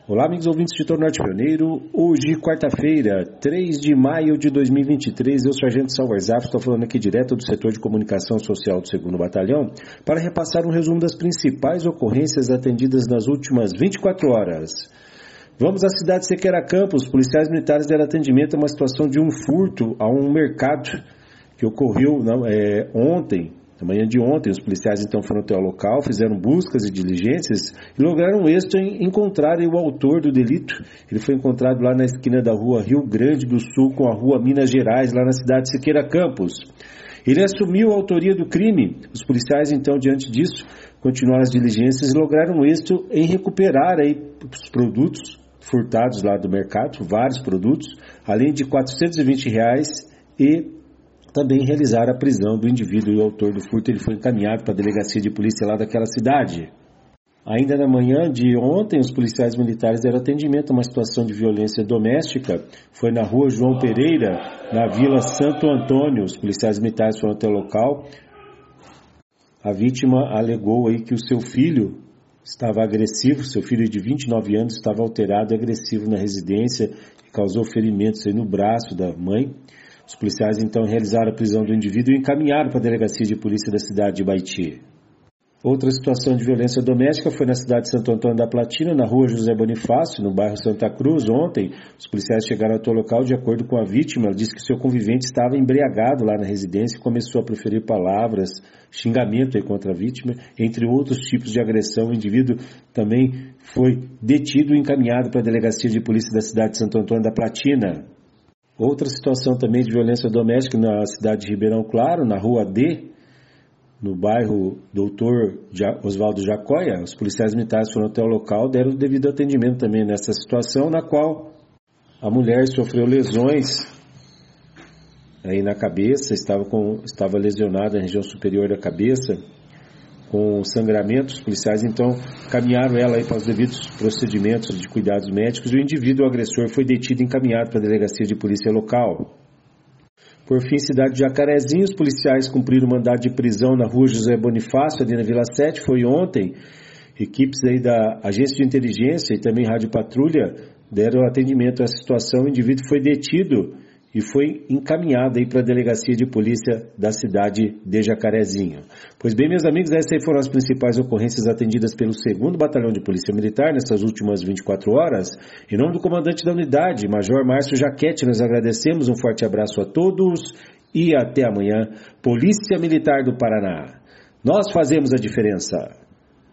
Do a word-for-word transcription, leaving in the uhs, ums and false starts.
Olá, amigos ouvintes de Torno Norte Pioneiro. Hoje, quarta-feira, três de maio de dois mil e vinte e três, eu, Sargento Salvar Zaf, estou falando aqui direto do setor de comunicação social do segundo Batalhão para repassar um resumo das principais ocorrências atendidas nas últimas vinte e quatro horas. Vamos à cidade de Sequeira Campos. Policiais militares deram atendimento a uma situação de um furto a um mercado que ocorreu não, é, ontem. Na manhã de ontem, os policiais então foram até o local, fizeram buscas e diligências e lograram êxito em encontrar o autor do delito. Ele foi encontrado lá na esquina da rua Rio Grande do Sul com a rua Minas Gerais, lá na cidade de Sequeira Campos. Ele assumiu a autoria do crime. Os policiais então, diante disso, continuaram as diligências e lograram êxito em recuperar aí os produtos furtados lá do mercado, vários produtos, além de quatrocentos e vinte reais e também realizar a prisão do indivíduo e o autor do furto. Ele foi encaminhado para a delegacia de polícia lá daquela cidade. Ainda na manhã de ontem, os policiais militares deram atendimento a uma situação de violência doméstica. Foi na rua João Pereira, na Vila Santo Antônio. Os policiais militares foram até o local. A vítima alegou aí que o seu filho estava agressivo, seu filho de vinte e nove anos estava alterado e agressivo na residência e causou ferimentos aí no braço da mãe. Os policiais então realizaram a prisão do indivíduo e encaminharam para a delegacia de polícia da cidade de Baiti. Outra situação de violência doméstica foi na cidade de Santo Antônio da Platina, na rua José Bonifácio, no bairro Santa Cruz. Ontem, os policiais chegaram ao local de acordo com a vítima. Ela disse que seu convivente estava embriagado lá na residência e começou a proferir palavras, xingamento aí contra a vítima, entre outros tipos de agressão. O indivíduo também foi detido e encaminhado para a delegacia de polícia da cidade de Santo Antônio da Platina. Outra situação também de violência doméstica na cidade de Ribeirão Claro, na rua D, no bairro Doutor Oswaldo Jacóia. Os policiais militares foram até o local, deram o devido atendimento também nessa situação, na qual a mulher sofreu lesões aí na cabeça, estava, com, estava lesionada na região superior da cabeça, com sangramento. Os policiais então caminharam ela aí para os devidos procedimentos de cuidados médicos e o indivíduo, o agressor, foi detido e encaminhado para a delegacia de polícia local. Por fim, cidade de Jacarezinho, os policiais cumpriram o mandado de prisão na rua José Bonifácio, ali na Vila sete, foi ontem. Equipes aí da Agência de Inteligência e também Rádio Patrulha deram atendimento a essa situação. O indivíduo foi detido e foi encaminhado aí para a delegacia de polícia da cidade de Jacarezinho. Pois bem, meus amigos, essas aí foram as principais ocorrências atendidas pelo segundo Batalhão de Polícia Militar nessas últimas vinte e quatro horas. Em nome do comandante da unidade, Major Márcio Jaquete, nós agradecemos, um forte abraço a todos e até amanhã. Polícia Militar do Paraná. Nós fazemos a diferença.